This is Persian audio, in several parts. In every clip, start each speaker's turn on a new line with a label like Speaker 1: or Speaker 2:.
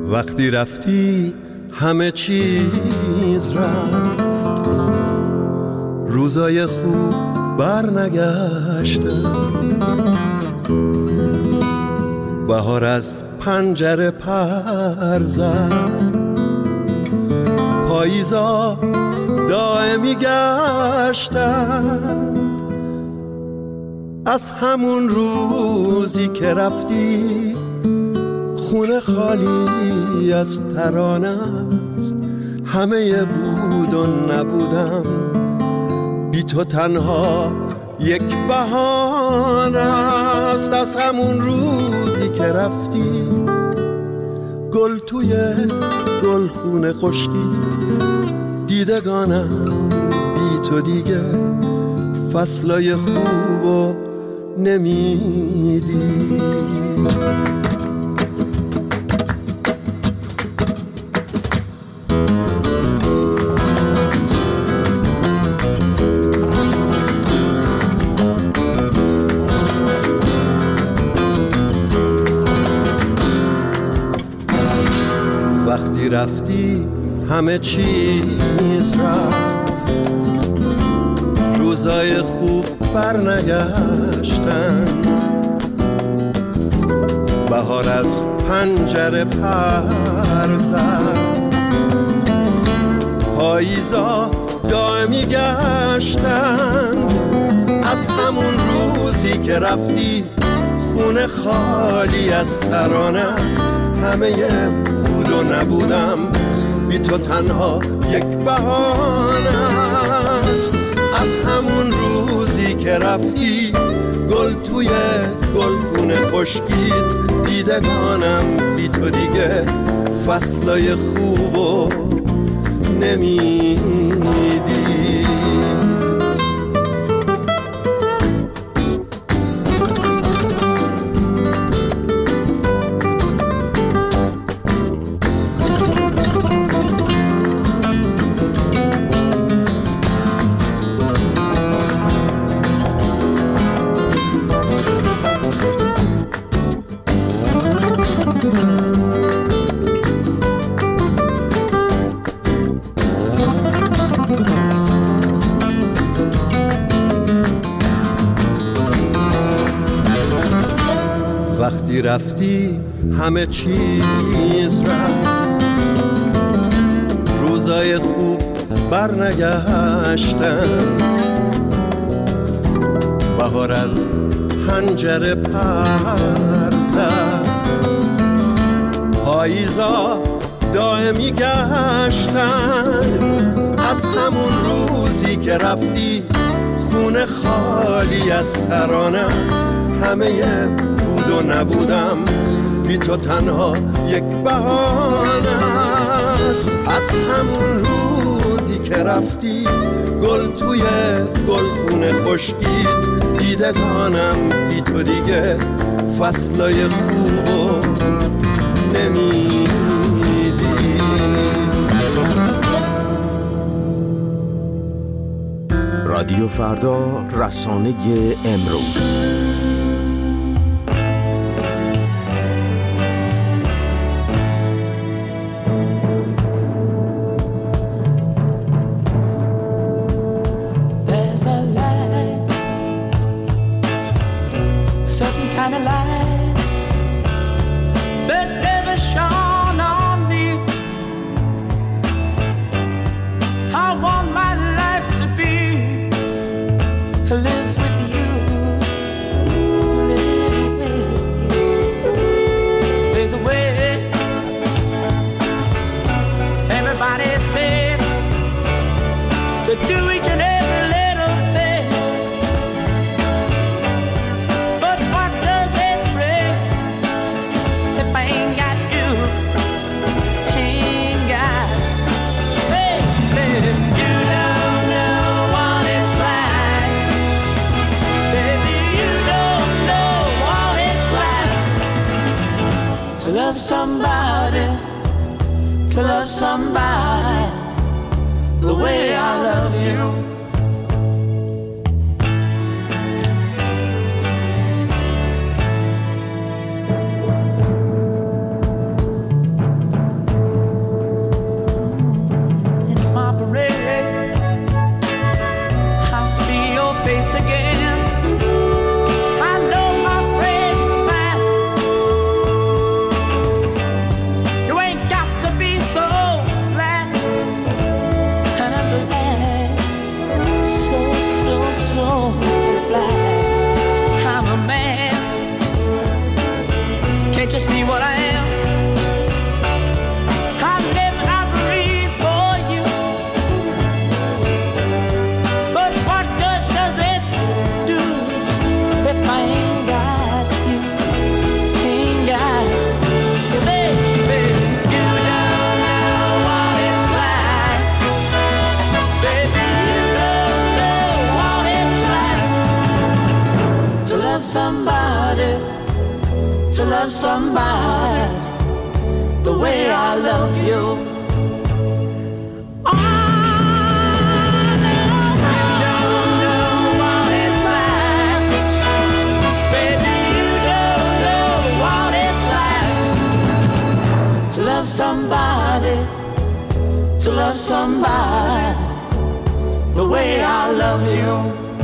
Speaker 1: وقتی رفتی همه چیز رفت، روزای خوب برنگشتن، بهار از پنجره پر زد، پاییزا دائمی گشتن. از همون روزی که رفتی خونه خالی از ترانه است، همه بود و نبودم، بی تو تنها یک بهانه است. از همون روزی که رفتی گل توی گلخونه خشکید، دیدگانم بی تو دیگه فصلای خوبو نمیدی. وقتی رفتی همه چیز رفت، روزای خوب برنگشتند، بهار از پنجره پر زد، پاییزا دائمی گشتند. از همون روزی که رفتی خونه خالی از ترانه است، همه بود و نبودم، بی تو تنها یک بهانه است. از همون روزی که رفتی گل توی گلخونه خشکید، دیدگانم بی تو دیگه فصلای خوبو نمیدی. وقتی رفتی همه چیز رفت، روزای خوب برنگشتن، بهار از پنجره پر زد، پاییزا دائمی گشتن. از همون روزی که رفتی خونه خالی از ترانه است، همه بود و نبودم، بی تو تنها یک بهانه است. از همون روزی که رفتی گل توی گلخونه خشکید، دیدگانم بی تو دیگه فصلای خوبو نمیدی.
Speaker 2: رادیو فردا، رسانه امروز.
Speaker 3: To love somebody the way I love you. the way I love you. To love somebody the way I love you.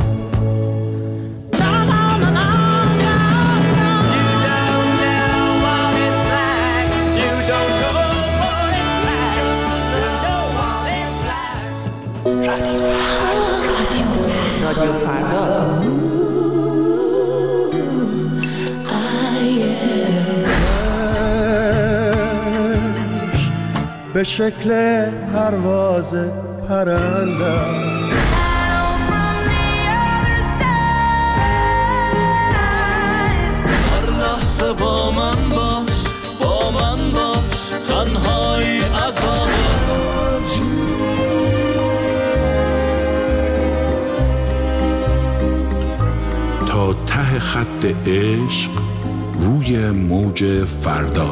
Speaker 3: No, no, no, no, no, no. You don't know what it's like. You don't know what it's like. You know what it's like.
Speaker 4: رادیو فردا.
Speaker 1: به شکل پرواز پرنده
Speaker 3: هر لحظه با من باش تنهایی عذابه
Speaker 5: تا ته خط عشق روی موج فردا.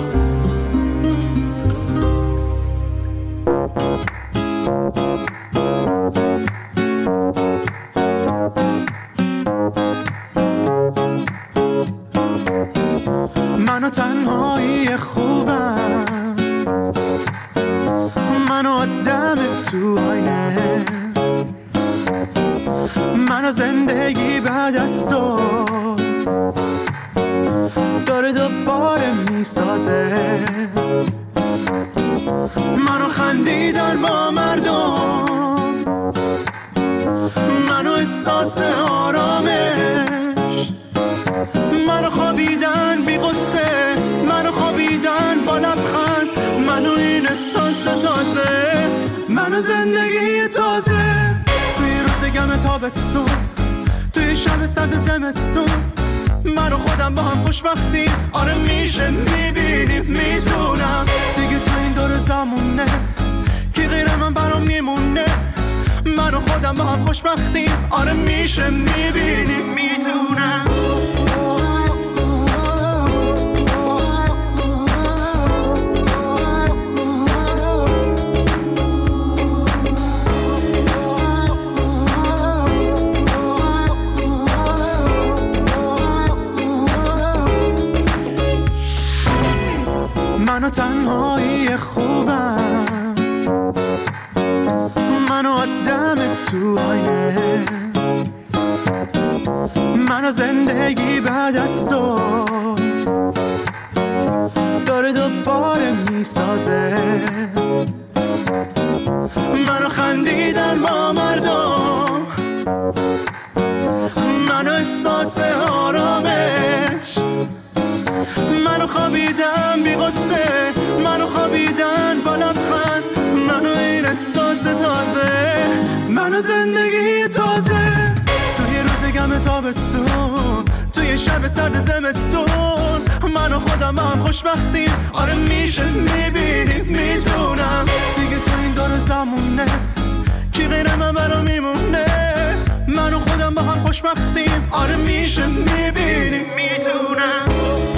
Speaker 6: منو تنهایی خوبم، منو آدم تو آینه، منو زندگی بعد از تو داره دوباره میسازه، منو خندیدن با مردم، منو احساس آرامش، منو خوابیدن بی غصه، منو خوابیدن با لبخند، منو این احساس تازه، منو زندگی تازه. توی روز گم تابستون، توی شب سرد زمستون، منو خودم با هم خوشبختیم. آره میشه میبینی میتونم دیگه تو این دور زمونه کی غیر من برام میمونه. منو خودم با هم خوشبختیم. آره میشه میبینی میتونم. منو تنهایی خوبم، منو آدم تو آینه، منو زندگی بعد از تو داره دوباره میسازه، منو خندیدن با مردم، منو احساس آرامش، منو خوابیدم بی غصه، منو خوابیدن با لبخند، منو این احساس تازه، منو زندگی تازه. توی روز گم تابستون، توی شب سرد زمستون، منو خودم با هم خوشبختیم. آره میشه میبینی میتونم دیگه تو این دور زمونه کی غیر من برام میمونه. منو خودم با هم خوشبختیم. آره میشه میبینی میتونم.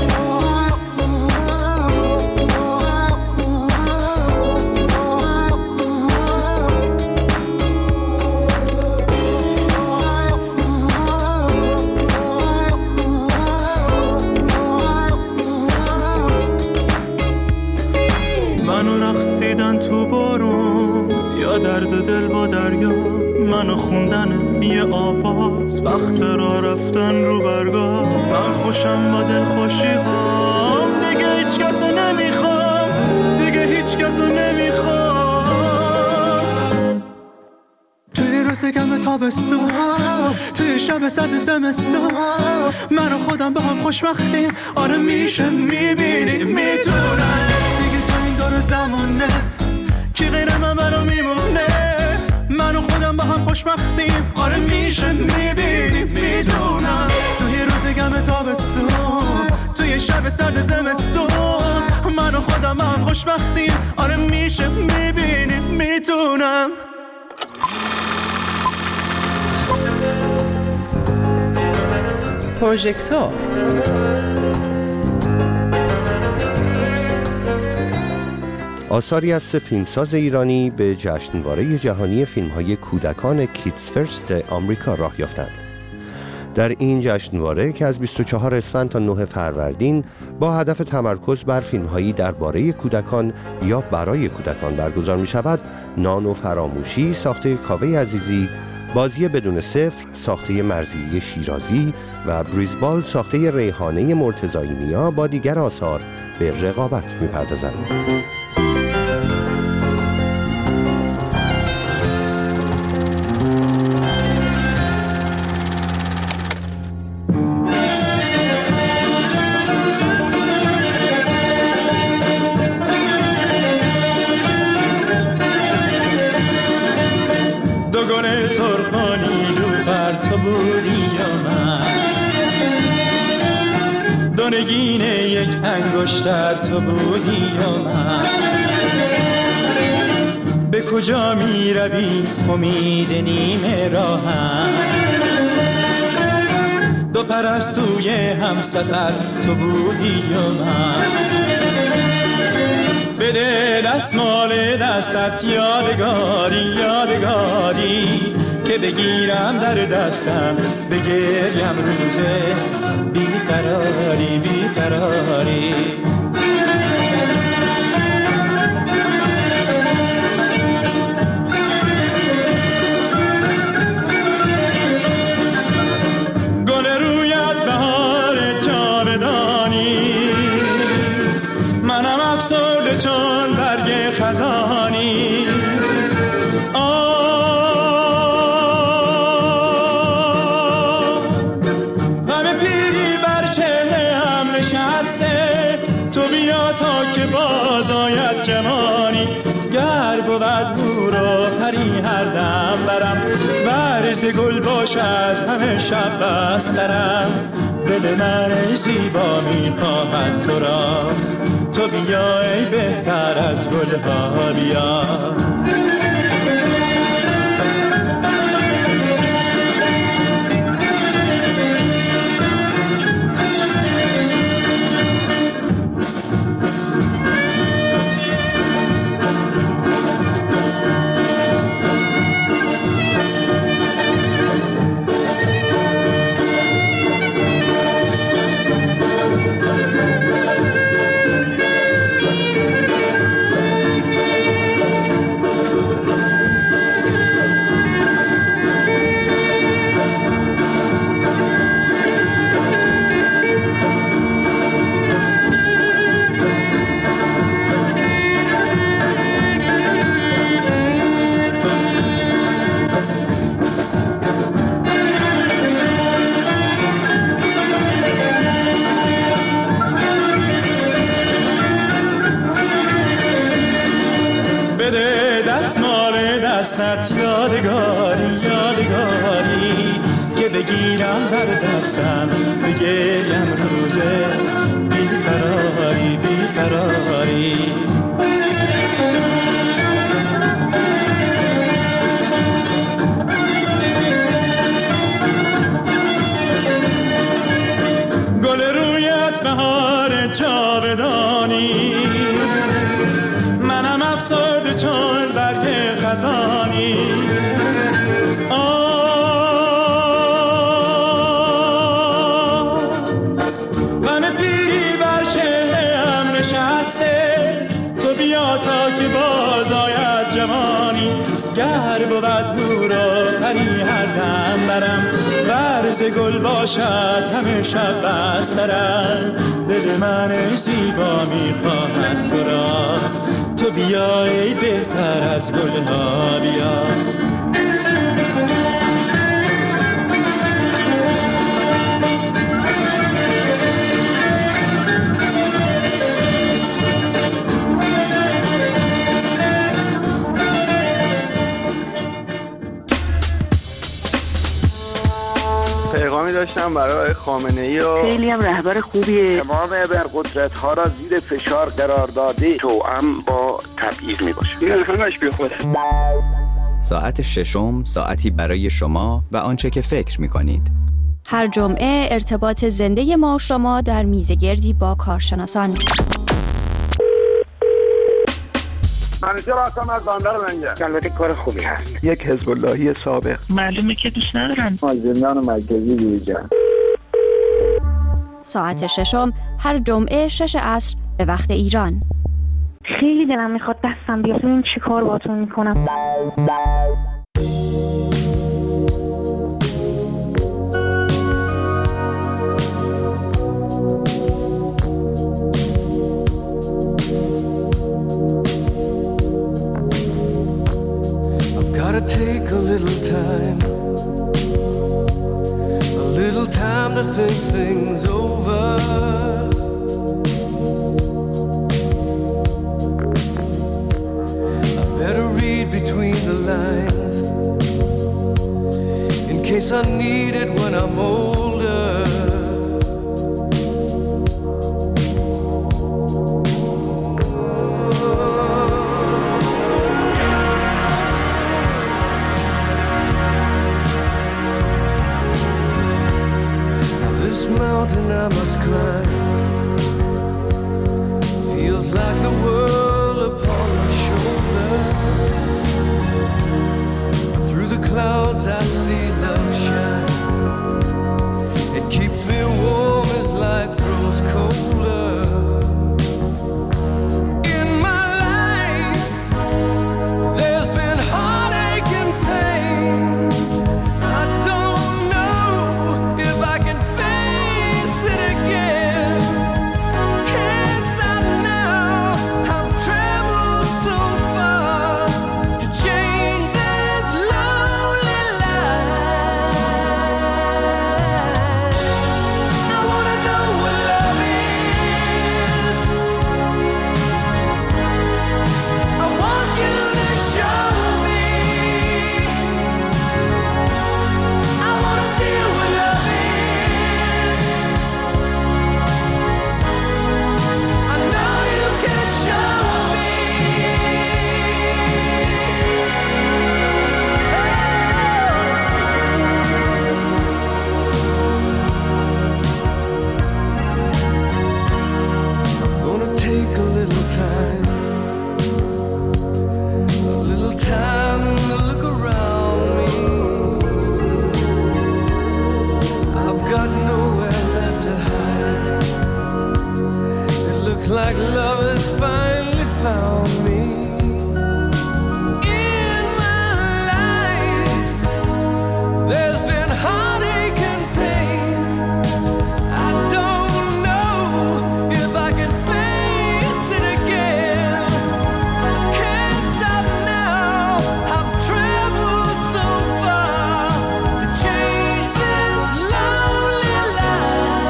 Speaker 6: تو بارون یا درد دل با دریا، منو خوندن یه آواز وقت را رفتن رو برگاه. من خوشم با دل خوشی هام، دیگه هیچ کسو نمیخوام، دیگه هیچ کسو نمیخوام. توی روز گم تابستون، توی شب سرد زمستون، منو خودم با هم خوشبختیم. آره میشه میبینی میتونم دیگه تو این دور زمونه کی غیر من برام میمونه. منو خودم با هم خوشبختیم. آره میشه میبینی میدونم توی روز گم تابستون، توی شب سرد زمستون، منو خودم با هم خوشبختیم. آره میشه میبینی میدونم.
Speaker 4: پروژکتور
Speaker 1: آثاری از 3 فیلمساز ایرانی به جشنواره جهانی فیلم‌های کودکان کیدز فرست آمریکا راه یافتند. در این جشنواره که از 24 اسفند تا 9 فروردین با هدف تمرکز بر فیلم‌هایی درباره کودکان یا برای کودکان برگزار می‌شود، نان و فراموشی ساخته کاوه عزیزی، بازی بدون صفر ساخته مرضیه شیرازی و بریزبال ساخته ریحانه مرتضایی نیا با دیگر آثار به رقابت می‌پردازند.
Speaker 4: نگین یک انگشتر تو بودی و من، به کجا می روی امید نیمه راهم، دو پرستوی هم سفر تو بودی و من، بده دستمال دستت یادگاری یادگاری که بگیرم در دستم بگریم روزه بیقراری بیقراری. گل رویت بهار جاودانی، منم افسرده چون برگ خزانی. بود هورا پری هر دم برم، ورز گل باشد همه شب بسترم. دل من ای زیبا میخواهد تو را، تو بیا ای بهتر از گلها بیا. دستت یادگاری یادگاری که بگیرم در دستم بگریم روزه بیقراری بیقراری. گل رویت بهار جاودانی، منم افسرده چون برگ خزانی. غم پیری بر چهره‌ام نشسته، تو بیا تا که باز آید جوانی. گر بود هورا پری هر دم برم، ورز گل باشد همه شب بسترم. دل من ای زیبا میخواهد تو را، تو بیا ای بهتر از گلها بیا.
Speaker 7: پیغامی داشتم برای خامنه‌ای و
Speaker 8: خیلی هم رهبر خوبیه.
Speaker 7: تمام ابرقدرت‌ها را زیر فشار قرار داده، توأم با تبعیض میباشه. این همش بیخوده.
Speaker 9: ساعت ششم، ساعتی برای شما و آنچه که فکر می‌کنید.
Speaker 10: هر جمعه ارتباط زنده ما و شما در میزگردی با کارشناسان.
Speaker 7: همیشه راستم از بنده رو منگه.
Speaker 8: البته کار خوبی هست.
Speaker 11: یک حزب اللهی سابق.
Speaker 12: معلومه که دوست ندارم.
Speaker 8: از زندان مرکزی بیرون.
Speaker 10: ساعت ششم هر جمعه 6 عصر به وقت ایران.
Speaker 13: خیلی دلم میخواد دستم بیاد ببینم چی کار باهاتون میکنم.
Speaker 14: Gotta take a little time to think things over. I better read between the lines in case I need it when I'm older. Mountain I must climb feels like the world upon my shoulder. Through the clouds I see love shine. It keeps me warm as life grows colder. In my life there's been heartache and pain. I don't know if I can like love has finally found me. In my life there's been heartache and pain. I don't know if I can face it again. I can't stop now. I've traveled so far to change this lonely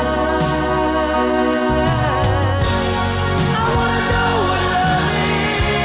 Speaker 14: life. I wanna know what love is.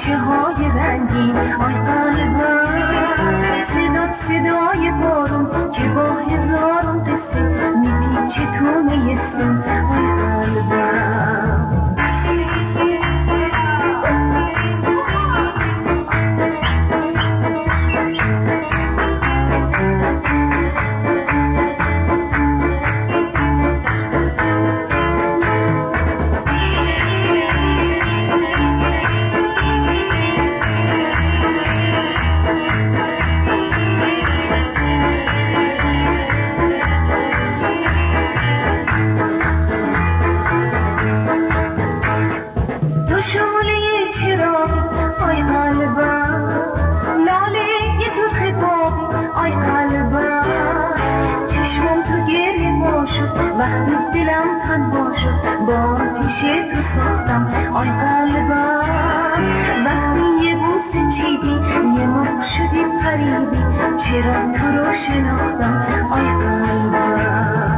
Speaker 11: شیشه های رنگین آی قلبم صدای بارون که با هزارون قصه میپیچه تو نیستون آی قلبم وقتی دلم تنها شد با آتیش تو ساختم آی قلبم وقتی یه بوسه چیدی یه مرغ شدی پریدی چرا تو رو شناختم آی قلبم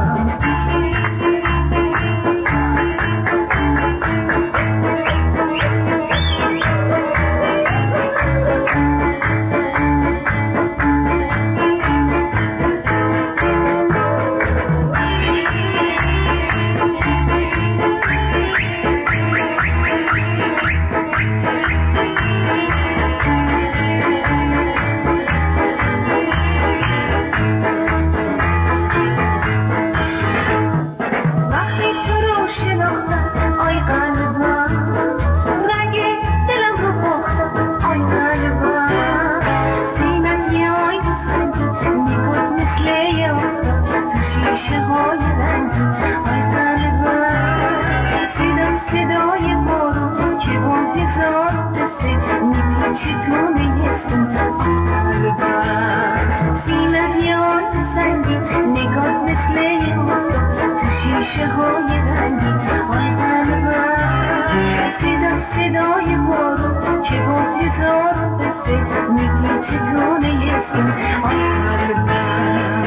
Speaker 11: صدای بارون که با هزار قصه میپیچه تو نیستم آی قلبم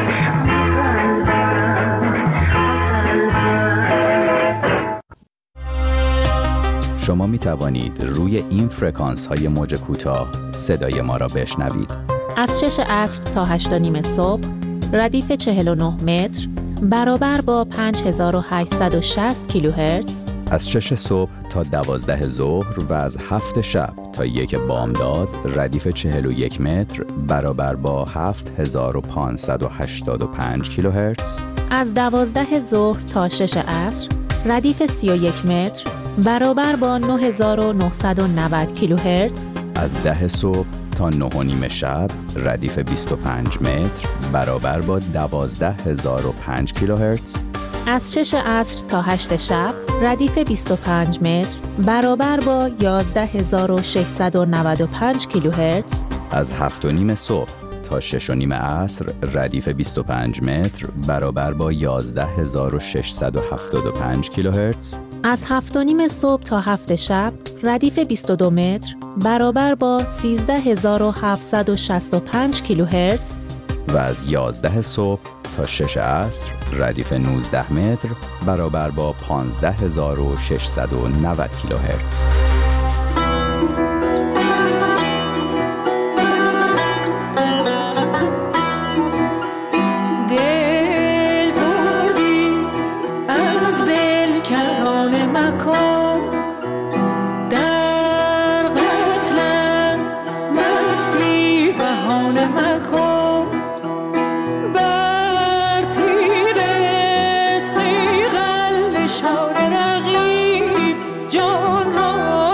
Speaker 9: شما می توانید روی این فرکانس های موج کوتاه صدای ما را بشنوید.
Speaker 12: از 6 عصر تا 8 و نیم صبح ردیف 49 متر برابر با 5860 کیلوهرتز،
Speaker 9: از 6 صبح تا 12 ظهر و از 7 شب تا 1 بامداد ردیف 41 متر برابر با 7585 کیلوهرتز،
Speaker 12: از 12 ظهر تا 6 عصر ردیف 31 متر برابر با 9990 کیلوهرتز،
Speaker 9: از 10 صبح تا 9 و نیم شب ردیف 25 متر برابر با 12005 کیلوهرتز،
Speaker 12: از 6 عصر تا 8 شب ردیف 25 متر برابر با 11695 کیلوهرتز،
Speaker 9: از 7 و نیم صبح تا 6 و نیم عصر ردیف 25 متر برابر با 11675 کیلوهرتز،
Speaker 12: از 7 و نیم صبح تا 7 شب ردیف 22 متر برابر با 13765 کیلوهرتز
Speaker 9: و از 11 صبح تا 6 عصر ردیف 19 متر برابر با 15690 کیلوهرتز.
Speaker 3: شان رقیب جان را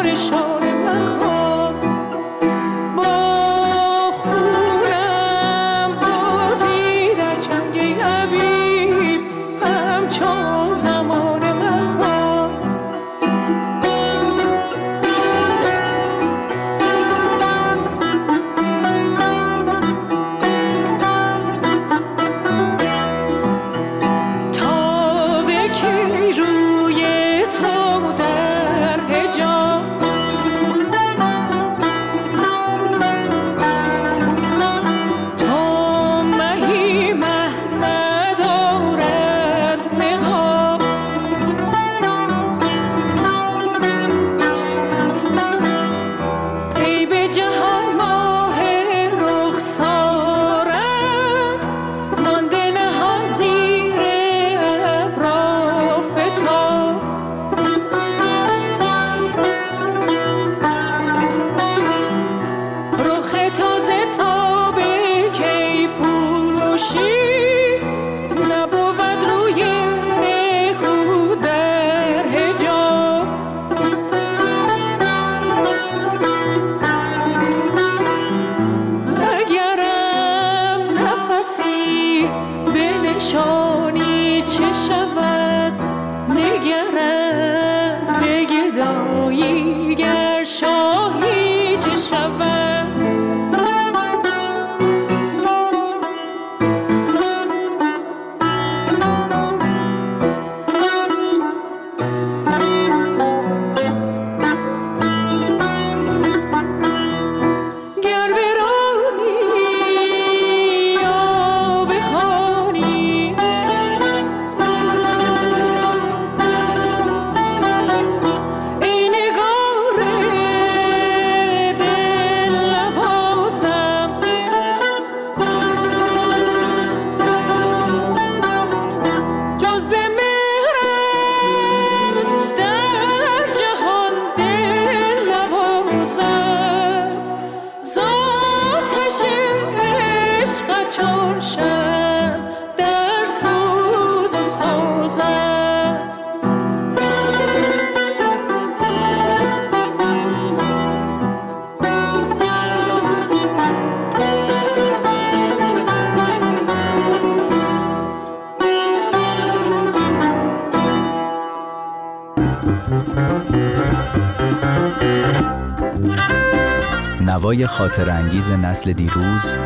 Speaker 9: نوای خاطر انگیز نسل دیروز،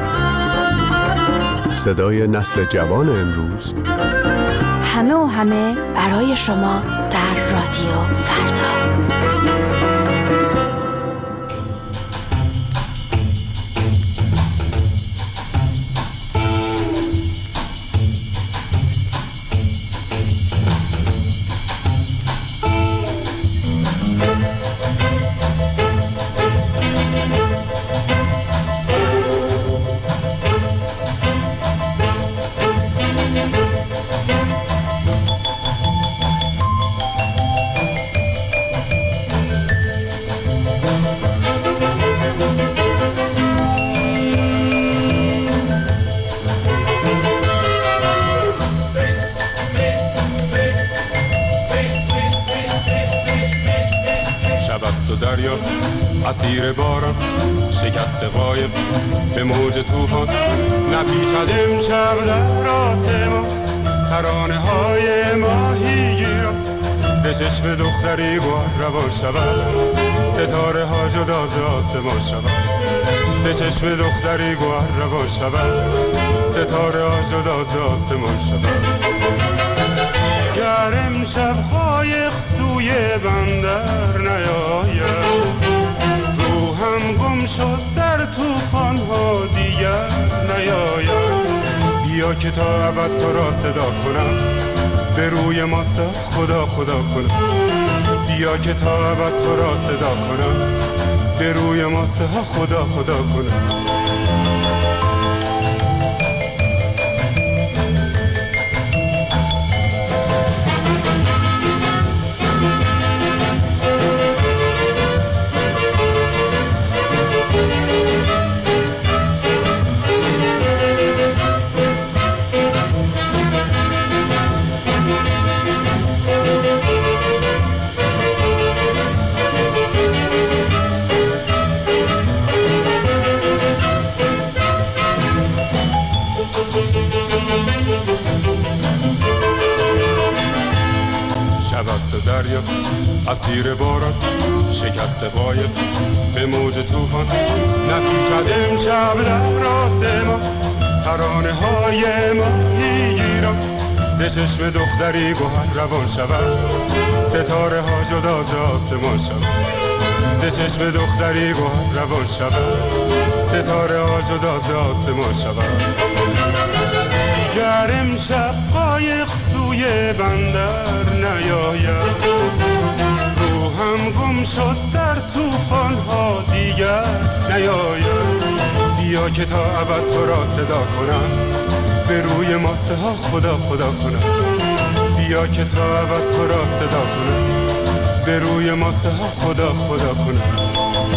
Speaker 15: صدای نسل جوان امروز،
Speaker 10: همه و همه برای شما در رادیو فردا.
Speaker 16: دریا اسیر باران شکست قایب به موج طوفان نپیچد امشب در آسمان ترانه های ماهیگیران به چشم دختری گوهر روان شود ستاره ها جدا ز آسمان شود به چشم دختری گوهر روان شود ستاره ها جدا ز آسمان شود گر امشب قایق سوی بندر نیاید روحم گم شد در طوفان ها دیگر نیاید بیا که تا ابد تو را صدا کنم به روی ماستا خدا خدا کنم بیا که تا ابد تو را صدا کنم به روی ماستا خدا خدا کنم دریا اسیر باران شکست قایب به موج طوفان نپیچد امشب در آسمان ترانه های ماهیگیران ز چشم دختری گوهر روان شود ستاره ها جدا ز آسمان شود ز چشم دختری گوهر روان شود ستاره ها جدا ز آسمان شود گر امشب قایق سوی بندر نیاید روحم گم شد در طوفان ها دیگر نیاید بیا که تا ابد تو را صدا کنم به روی ماسه ها خدا خدا کنم بیا که تا ابد تو را صدا کنم به روی ماسه ها خدا خدا کنم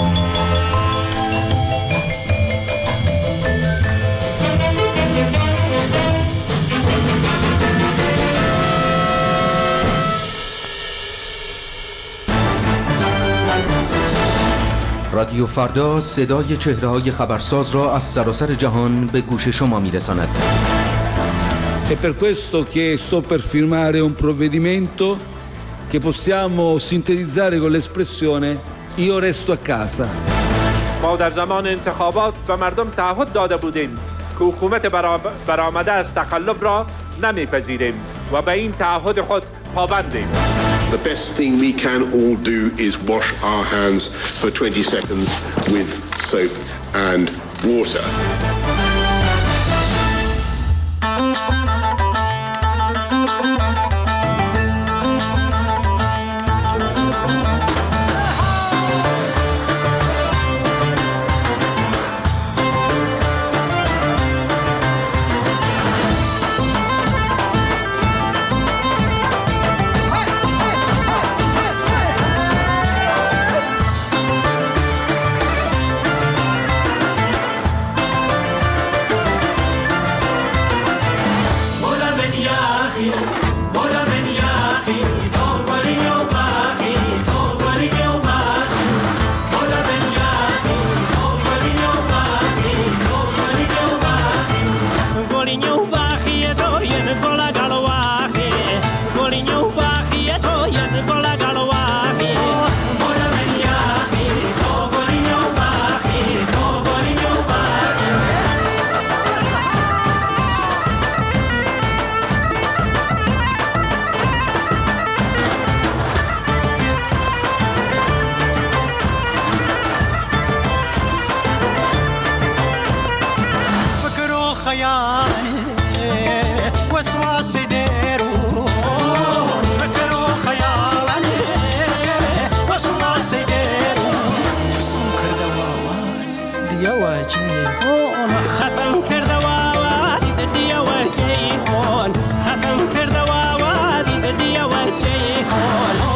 Speaker 2: رادیو فردا صدای چهره‌های خبرساز را از سراسر جهان به گوش شما می‌رساند.
Speaker 17: È per questo che sto per firmare un provvedimento che possiamo sintetizzare con l'espressione io resto a casa.
Speaker 18: ما در زمان انتخابات به مردم تعهد داده بودیم که حکومت برآمده از تقلب را نمیپذیریم و به این تعهد خود پابندیم.
Speaker 19: The best thing we can all do is wash our hands for 20 seconds with soap and water.
Speaker 3: Hola
Speaker 20: دیا وجه
Speaker 3: خفم کرده و وادی دیا و جیهون خفم کرده و وادی دیا و جیهون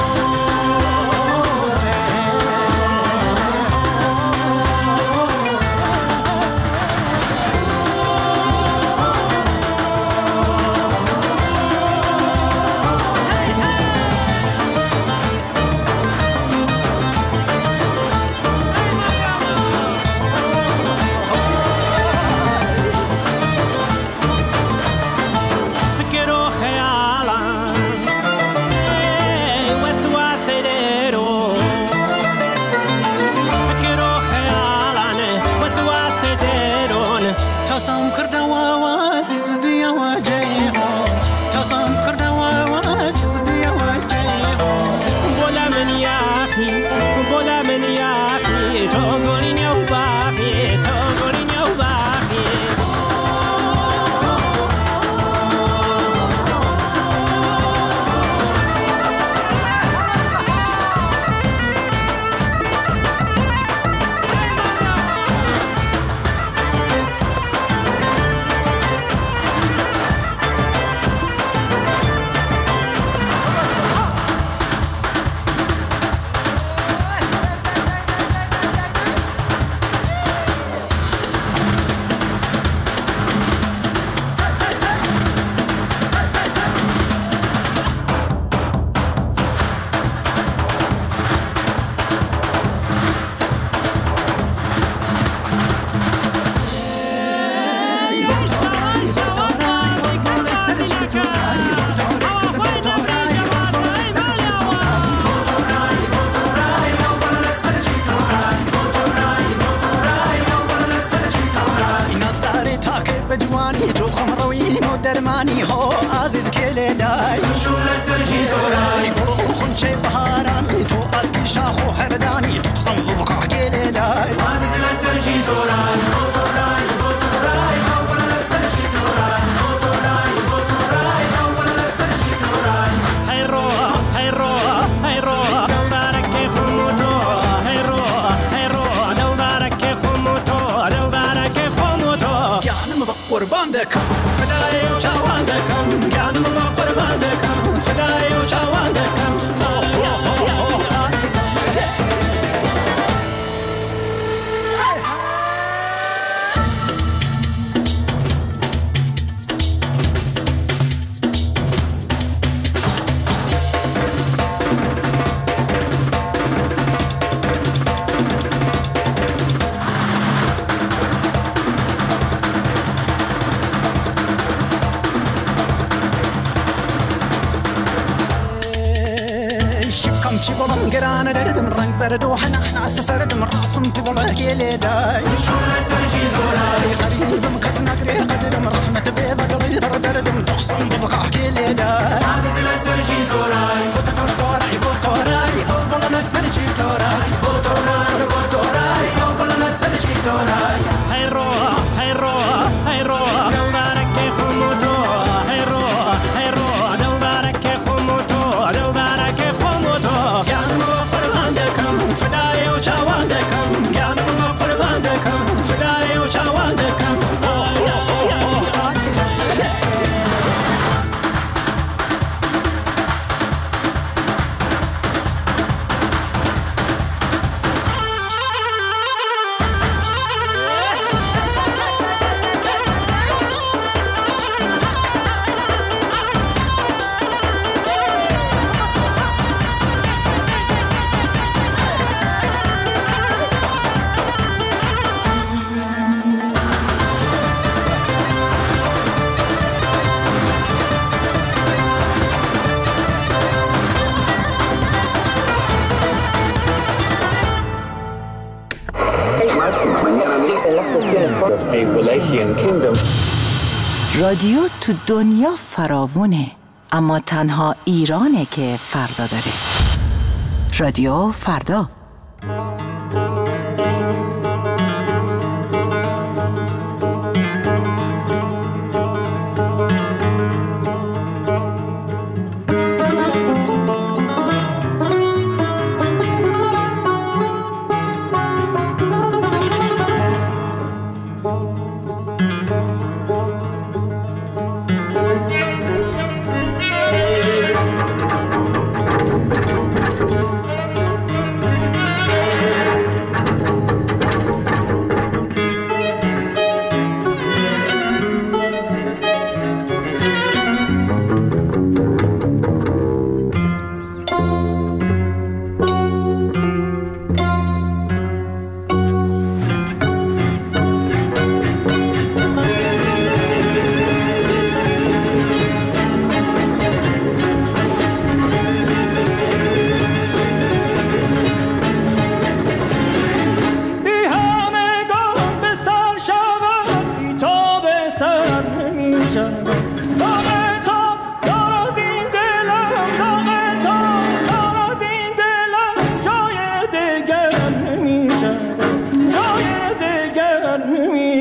Speaker 20: درمانی ها عزیز کلی دای شول سرجی دورای خونچه بهارانی تو از کی شاخو هردانی تو قسم بوکا کلی دای عزیز سرجی دورای دورای دورای اول سرجی دورای دورای دورای اول سرجی دورای
Speaker 3: هیرو هیرو هیرو دلدارک خموتو هیرو هیرو دلدارک خموتو دلدارک خموتو
Speaker 20: یعنی با قربان دکم فدای چاوان دکم یعنی با قربان دکم فدای چاوان دکم چی بابام گرانه دردم رنگ زرد و حناس سردم راسم تو بالا کلی دای شون سرجی دورای قریبم کس نگری قدرم رحمت به بدلی دردم تخصم ببکا کلی دای عزیز سرجی دورای بوتورای بوتورای بالا سرجی دورای بوتورای بوتورای بالا سرجی دورای
Speaker 3: هیرو هیرو هیرو دلدارک خموتو هیرو هیرو دلدارک خموتو دلدارک خموتو
Speaker 20: گانم با قربان دکم فدای و چاوان دکم گانم با قربان دکم فدای و چاوان دکم
Speaker 21: رادیو تو دنیا فراوونه، اما تنها ایرانه که فردا داره. رادیو فردا.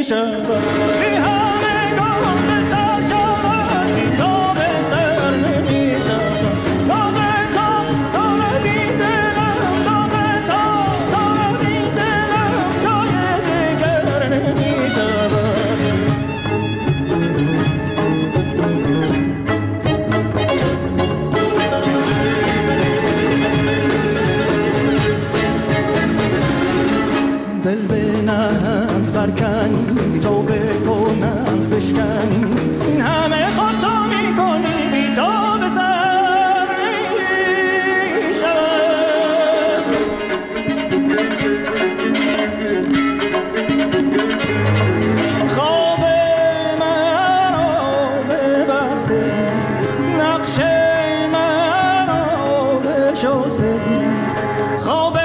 Speaker 4: شود بی همگان به سر شود بی تو به سر نمی شود داغ تو دارد این دلم داغ تو دارد این دلم جای دیگر نمی شود دل به نهند برکنی تو بکنند بشکنی این همه خود تو میکنی بی تو به سر نمی شود خواب مرا ببسته نقش مرا بشسته خواب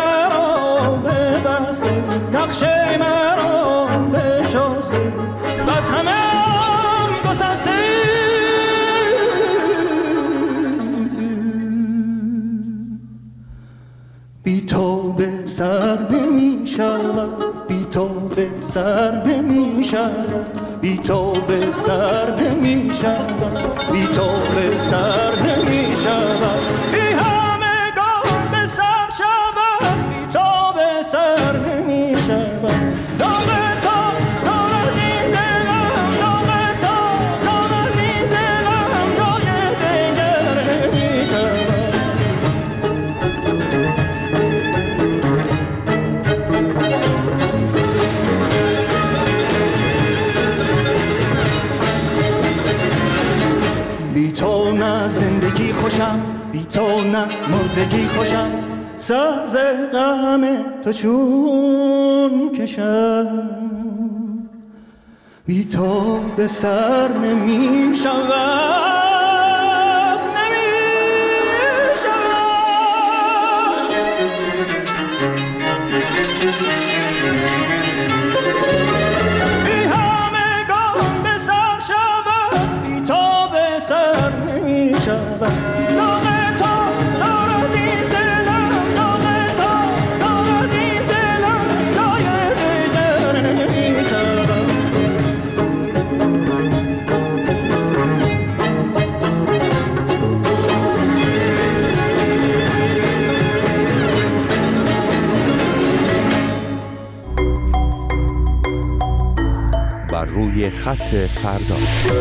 Speaker 4: نقش مرا بشسته بس همه هم گسسته بی تو به سر نمی شود بی تو به سر نمی شود بی تو به سر نمی شود بی تو به سر نمی شود بی همگان به سر شود بی تو به سر نمی شود داغ تو دارد این دلم داغ تو دارد این دلم جای دیگر نمی شود بی تو نه زندگی خوشم بی تو نه مردگی خوشم ساز غم تو چون کشم بی تو به سر نمی شود نمی شود بی همگان به سر شود بی تو به سر نمی شود داغ تو دارد این دلم داغ تو دارد این دلم جای دیگر نمی شود
Speaker 1: بر روی خط فردا.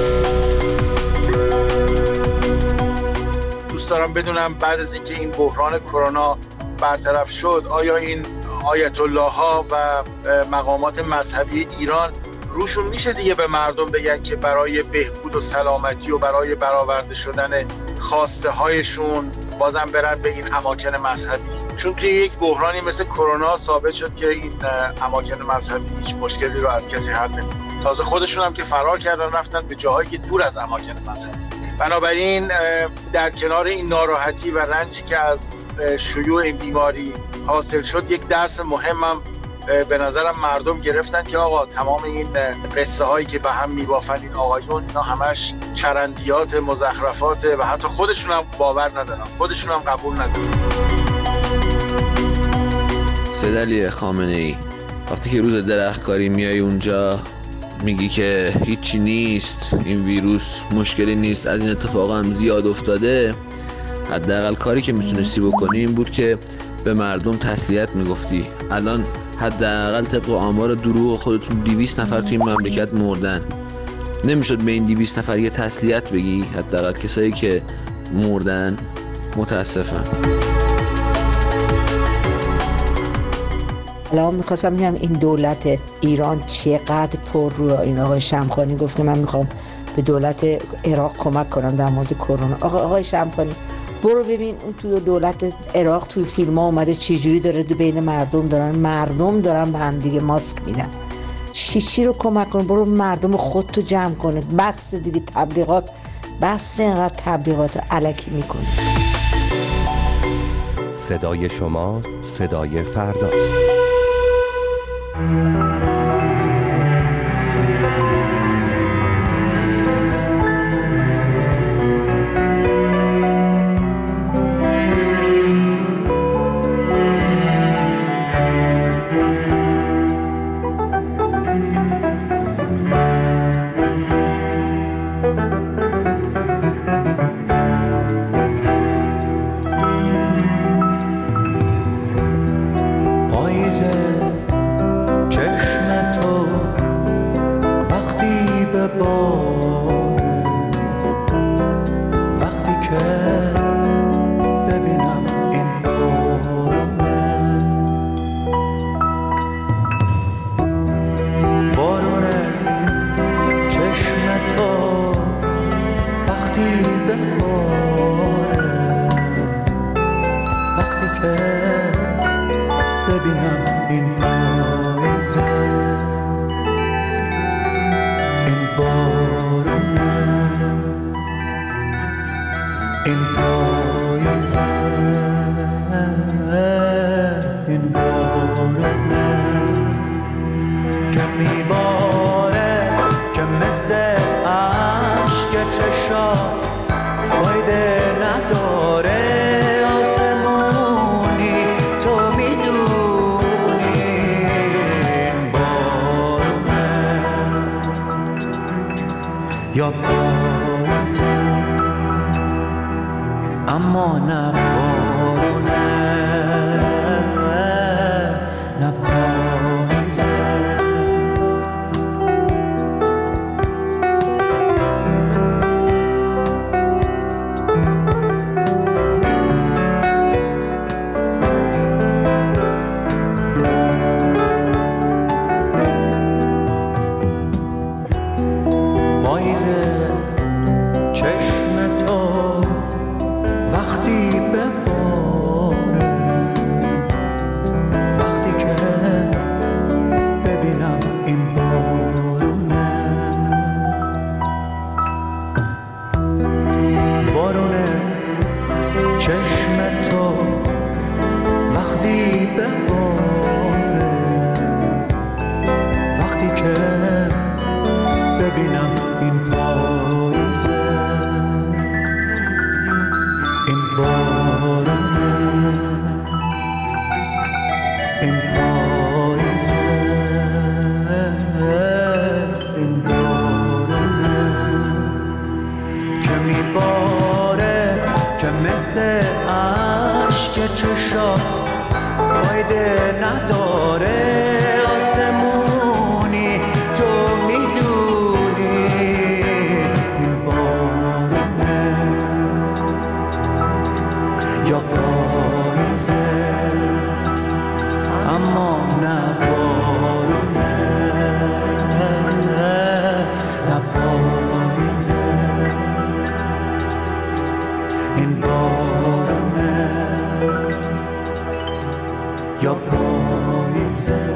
Speaker 5: دوست دارم بدونم بعد از اینکه این بحران کرونا برطرف شد آیا این آیت الله ها و مقامات مذهبی ایران روشون میشه دیگه به مردم بگن که برای بهبود و سلامتی و برای برآورده شدن خواسته هایشون بازم برن به این اماکن مذهبی؟ چون توی یک بحرانی مثل کرونا ثابت شد که این اماکن مذهبی هیچ مشکلی رو از کسی حل نمی‌کنه. تازه خودشون هم که فرار کردن رفتن به جاهایی که دور از اماکن مذهبی. بنابراین در کنار این ناراحتی و رنجی که از شیوع این بیماری حاصل شد یک درس مهمم به نظرم مردم گرفتن که آقا تمام این قصه هایی که به هم میبافن این آقایون اینا همش چرندیات مزخرفات و حتی خودشون هم باور ندارن، خودشون هم قبول ندارن.
Speaker 22: سید علی خامنه‌ای وقتی که روز درختکاری میای اونجا میگی که هیچی نیست، این ویروس مشکلی نیست، از این اتفاق هم زیاد افتاده، حداقل کاری که میتونستی بکنی این بود که به مردم تسلیت میگفتی. الان حداقل طبق آمار دروغ خودتون 200 نفر توی این مملکت مردن. نمیشد به این 200 نفر یه تسلیت بگی؟ حداقل کسایی که مردن متاسفم.
Speaker 23: الان میخواستم بگم این دولت ایران چقدر پر رو این آقای شمخانی گفته من میخوام به دولت عراق کمک کنم در مورد کرونا. آقای شمخانی برو ببین اون تو دولت عراق توی فیلم ها اومده چجوری داره بین مردم دارن به هم دیگه ماسک میدن. چی رو کمک کن؟ برو مردم خودتو جمع کنه. بس دیگه تبلیغات، بس اینقدر تبلیغات الکی میکنه.
Speaker 1: صدای شما صدای فرداست.
Speaker 4: میباره که مثل عشق چشات فایده نداره آسمونی تو میدونی این بارونه یا پاییزه اما نه بارونه نه پاییزه پاییزه چشم تو وقتی بباره وقتی که ببینم این بارونه بارونه چشم تو وقتی بباره وقتی که ببینم این پاییزه این بارونه این پاییزه این بارونه که میباره که مثل عشق چشات فایده نداره آسمونی تو میدونی این بارونه یا پاییزه اما نه بارونه نه پاییزه این بارونه یا پاییزه.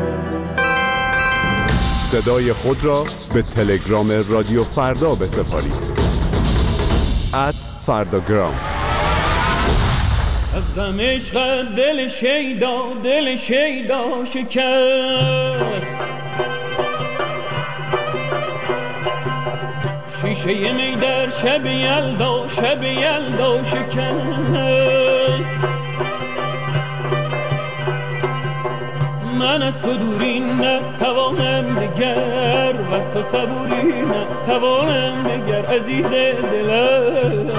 Speaker 15: صدای خود را به تلگرام رادیو فردا بسپارید. @فرداگرام.
Speaker 6: از غم عشق دل شیدا شکست، شیشه می در شب یلدا شکست. من از تو دوری نتوانم دگر و از تو صبوری نتوانم دگر عزیز دلم.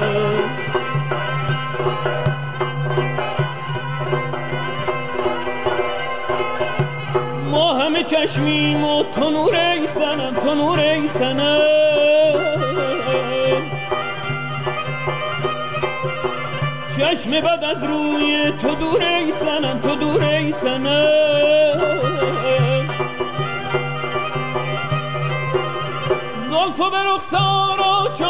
Speaker 6: ما همه چشمیم و تو نور ای سنم چشم بد از روی تو دور ای سنم زلفو به رخسارا چو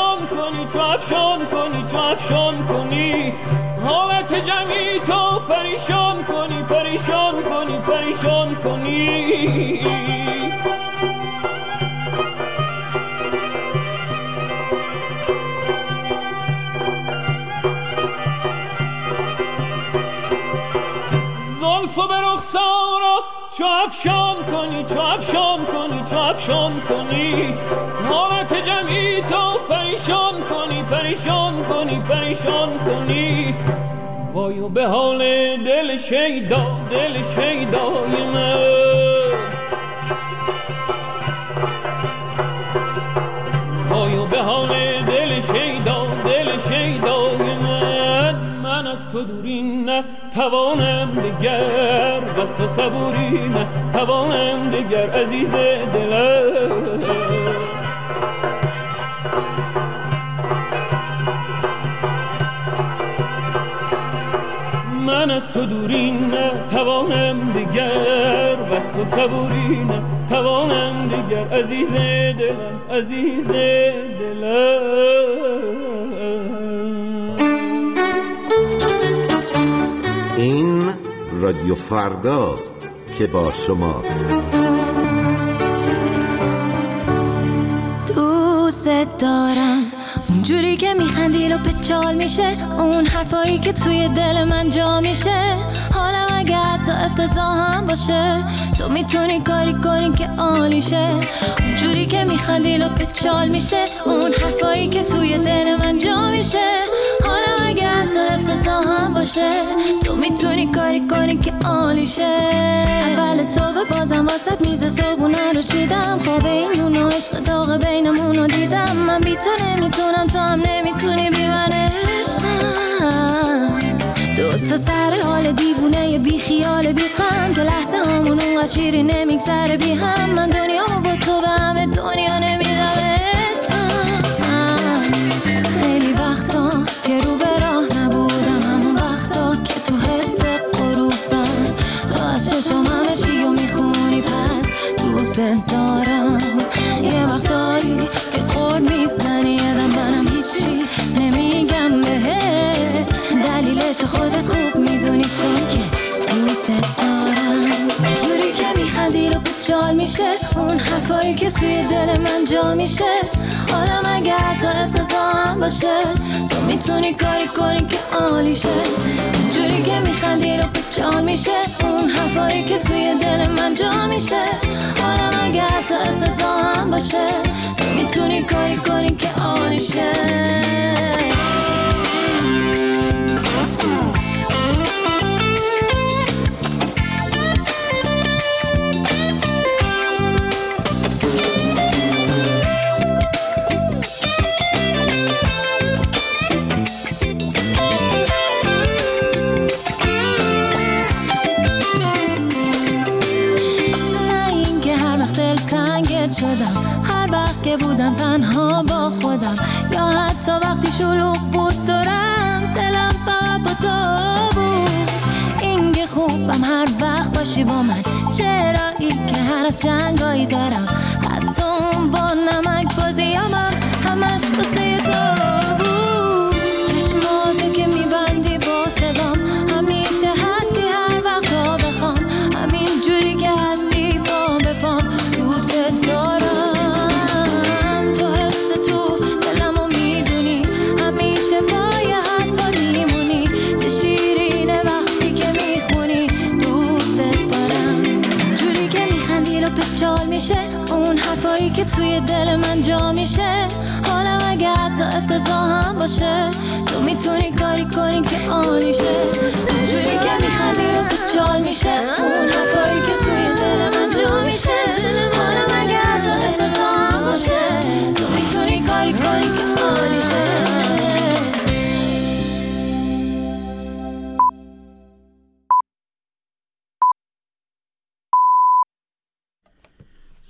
Speaker 6: افشان کنی حالت جمعی تو پریشان کنی زلفو به رخسارا چو افشان کنی حالت جمعی تو پریشان کنی وایو به حال دل شیدای من. وایو به حال دل شیدای من از تو دوری نتوانم دگر و از تو صبوری نتوانم دگر عزیز دلم. من از تو دوری نتوانم دگر و از تو صبوری نتوانم دگر عزیز دلم.
Speaker 7: این رادیو فرداست که با شماست.
Speaker 8: دوست دارم اونجوری که میخندی و پچال میشه، اون حرفایی که توی دل من جا میشه. حالم اگه حتی افتضاح هم باشه تو میتونی کاری کنی که عالیشه. اونجوری که میخندی لب چال میشه، اون حرفایی که توی دل من جا میشه. حالا اگه حتی افتضاح هم باشه تو میتونی کاری کنی که عالیشه. اول صبح بازم واسط میز صبحونه رو چیدم، خواب این اون عشق داغ بینمون رو دیدم. من بی تو نمیتونم، تو هم نمیتونی بی من عشقم. دوتا سر حال دیوونه بی خیال بی غم که لحظه همون اونقدر چیری نمیگذره بی هم. من دنیامو با تو به همه دنیا نمیدم عشقم. خیلی وقتا که رو به راه نبودم، همون وقتا که تو حس غروبم تو از چشم همه چی رو میخونی پس دوست دارم. یه وقتایی که قول میزنی یادم منم هیچی نمیگم بهت، دلیلش خودت خوب میدونی چون که دوست دارم. اونجوری که میخندی رو بچال میشه، اون حرفایی که توی دل من جا میشه. حالا مگه حتی افتضاح هم باشه تو میتونی کاری کنی که عالیشه. اونجوری که میخندی رو بچال میشه، اون حرفایی که توی دل من جا میشه. حالا مگه حتی افتضاح هم باشه تو میتونی کاری کنی که عالیشه. هر وقت که بودم تنها با خودم، یا حتی وقتی شلوغ بود دورم، دلم فقط با تو بود. این که خوبم هر وقت باشی با من، چرایی که هر از جنگایی دارم، حتی اون با نمک بازیامم همش باسه تو بود. چشماتو که میبندی با صدام، همیشه هستی هر وقت تا بخوام، همین جوری که هستی پا به پام دوست دارم. اون حرفایی که توی دل من جا میشه. حالا اگه حتی افتضاح هم باشه تو میتونی کاری کنی که عالیشه. اونجوری که میخندی رو بچال میشه، اون حرفایی که توی دل من جا میشه.